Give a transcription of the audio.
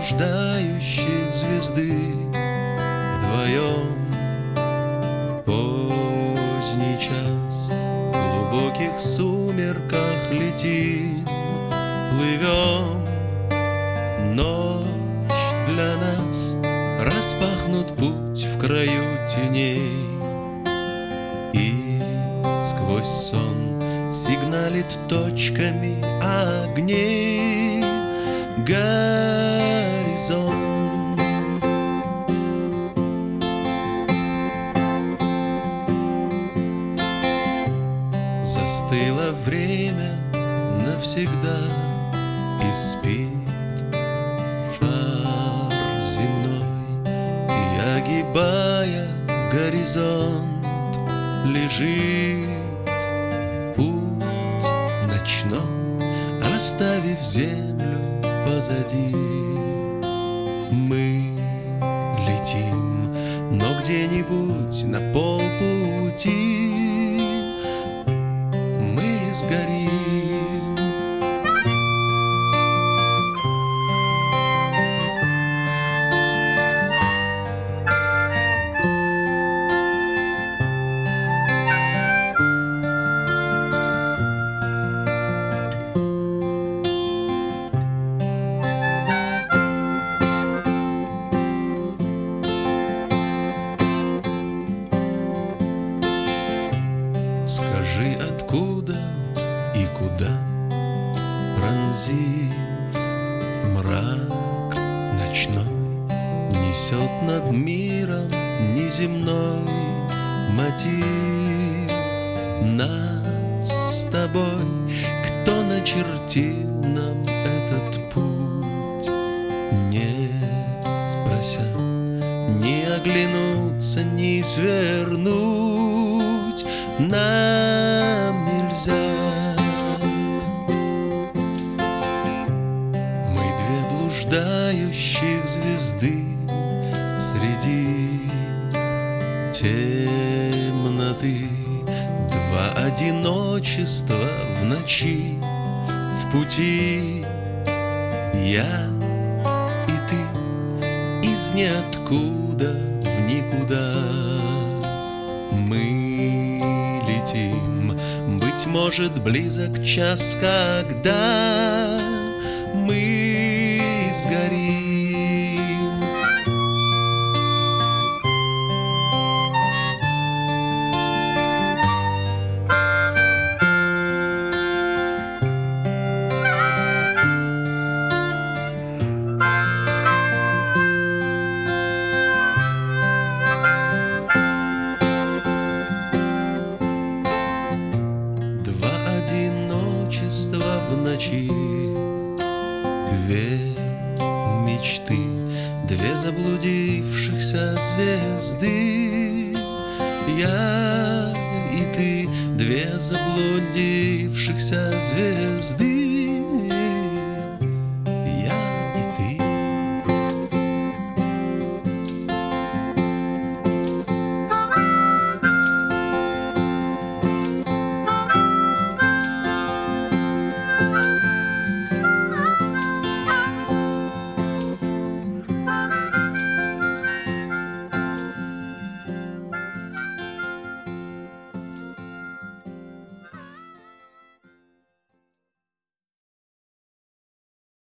блуждающих звезды вдвоем в поздний час в глубоких сумерках летим, плывем. Ночь для нас распахнут путь в краю теней, и сквозь сон сигналит точками огней горизонт. Застыло время навсегда, и спит шар земной, и, огибая горизонт, лежит путь ночной, оставив землю позади. Мы летим, но где-нибудь на полпути мы сгорим. Скажи, откуда и куда, пронзив мрак ночной, несет над миром неземной мотив нас с тобой? Кто начертил нам этот путь? Не спрося, не оглянуться, не свернуть нам нельзя. Мы две блуждающих звезды среди темноты, два одиночества в ночи, в пути я и ты, из ниоткуда в никуда. Мы летим, быть может, близок час, когда мы сгорим. В ночи две мечты, две заблудившихся звезды. Я и ты, две заблудившихся звезды.